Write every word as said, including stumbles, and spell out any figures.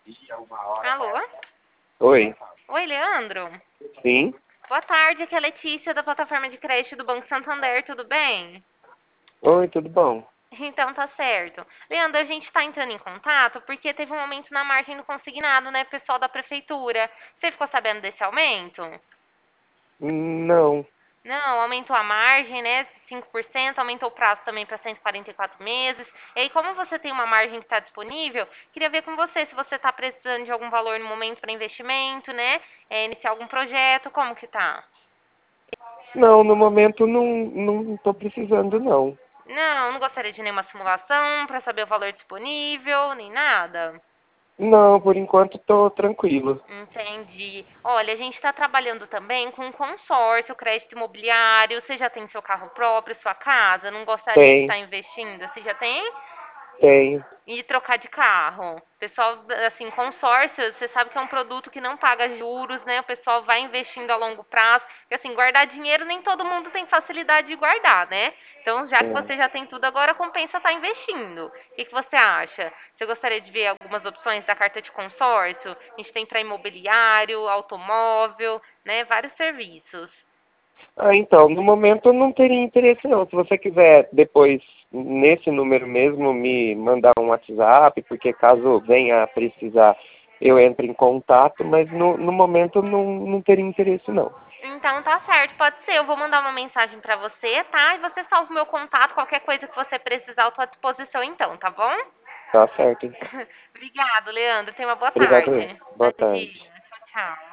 Alô? Oi. Oi, Leandro? Sim? Boa tarde, aqui é a Letícia da plataforma de crédito do Banco Santander, tudo bem? Oi, tudo bom? Então tá certo. Leandro, a gente está entrando em contato porque teve um aumento na margem do consignado, né, pessoal da prefeitura. Você ficou sabendo desse aumento? Não. Não, aumentou a margem, né, cinco por cento, aumentou o prazo também para cento e quarenta e quatro meses. E aí, como você tem uma margem que está disponível, queria ver com você se você está precisando de algum valor no momento para investimento, né, é, iniciar algum projeto, como que tá? Não, no momento não, não tô precisando, não. Não, não gostaria de nenhuma simulação para saber o valor disponível, nem nada. Não, por enquanto tô tranquilo. Entendi. Olha, a gente está trabalhando também com consórcio, crédito imobiliário. Você já tem seu carro próprio, sua casa? Não gostaria de Tem, estar investindo? Você já tem? tem. E trocar de carro. Pessoal, assim, consórcio, você sabe que é um produto que não paga juros, né? O pessoal vai investindo a longo prazo. Porque, assim, guardar dinheiro nem todo mundo tem facilidade de guardar, né? Então, já que É. você já tem tudo, agora compensa estar investindo. O que, que você acha? Você gostaria de ver algumas opções da carta de consórcio? A gente tem para imobiliário, automóvel, né? Vários serviços. Ah, então, no momento eu não teria interesse não. Se você quiser depois, nesse número mesmo, me mandar um WhatsApp, porque caso venha a precisar, eu entre em contato, mas no, no momento não, não teria interesse não. Então tá certo, pode ser. Eu vou mandar uma mensagem pra você, tá? E você salva o meu contato, qualquer coisa que você precisar, eu tô à disposição então, tá bom? Tá certo, então. Obrigado, Leandro. Tenha uma boa Obrigado, eu. tarde. Boa tarde. Imagina. Tchau, tchau.